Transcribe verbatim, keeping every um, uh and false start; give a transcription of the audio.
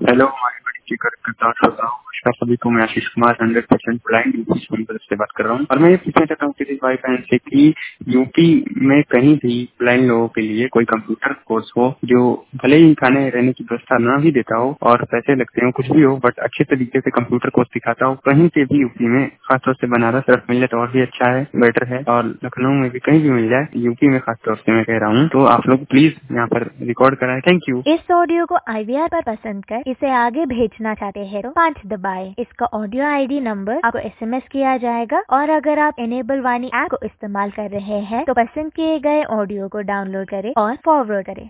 Hello हमारी बड़ी फिक्र करता श्रोताओं, नमस्कार सभी को। मैं Ashish Kumar hundred percent blind UP Sonbhadra से बात कर रहा हूँ और मैं ये पूछना चाहता हूँ किसी भाई बहन से कि यूपी में कहीं भी ब्लाइंड लोगों के लिए कोई कंप्यूटर कोर्स हो जो भले ही खाने रहने की व्यवस्था ना भी देता हो और पैसे लगते हो कुछ भी हो, बट अच्छे तरीके से कंप्यूटर कोर्स सिखाता हो, कहीं से भी यूपी में, खासतौर से बनारस तरफ मिल जाए तो और भी अच्छा है, बेटर है। और लखनऊ में भी कहीं भी मिल जाए, यूपी में खासतौर से मैं कह रहा हूँ, तो आप लोग प्लीज यहाँ पर रिकॉर्ड कराएं। Thank you. इस ऑडियो को आईवीआर पर पसंद कर इसे आगे भेजना चाहते हैं तो पाँच दबाएं। इसका ऑडियो आईडी नंबर आपको एसएमएस किया जाएगा और अगर आप एनेबल वाणी ऐप को इस्तेमाल कर रहे हैं तो पसंद किए गए ऑडियो को डाउनलोड करें और फॉरवर्ड करें।